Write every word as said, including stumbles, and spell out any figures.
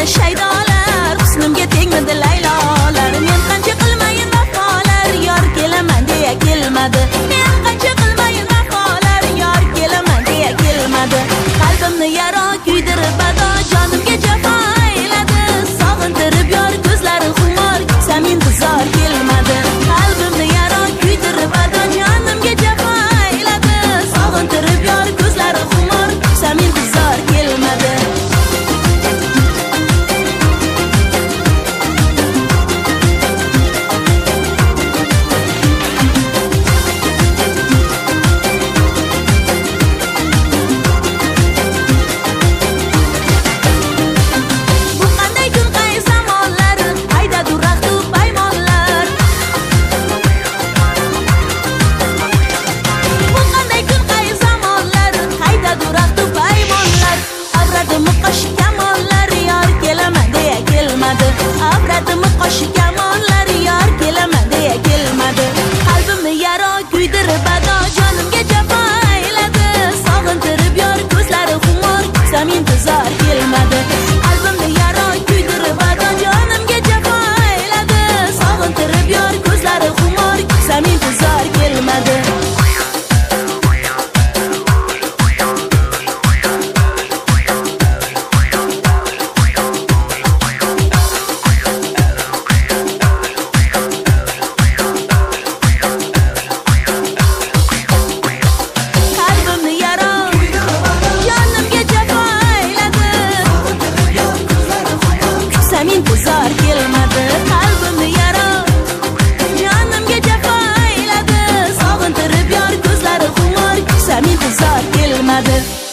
shaydolar, husnimga tegmadi laylolar. Men qancha qilmayin vafolar, yor kelaman deya kelmadi. Men qancha qilmayin vafolar, yor kelaman deya kelmadi. Qalbimni yaro kuydirib ado, jonimga jafo ayladi. Sog'intirib yor ko'zlari xumor, kutsam intizor kelmadi. Qalbimni yaro kuydirib ado, jonimga jafo ayladi. Sog'intirib yor ko'zlari xumor, kutsam intizor kelmadi. Intizor kelmadi. Qalbimni yaro kuydirib ado, jonimga jafo ayladi. Sog'intirib yor ko'zlari xumor, kutsam intizor kelmadi. Intizor kelmadi. Qalbimni yaro, jonimga jafo ayladi. Sog'intirib yor ko'zlari xumor, kutsam intizor kelmadi.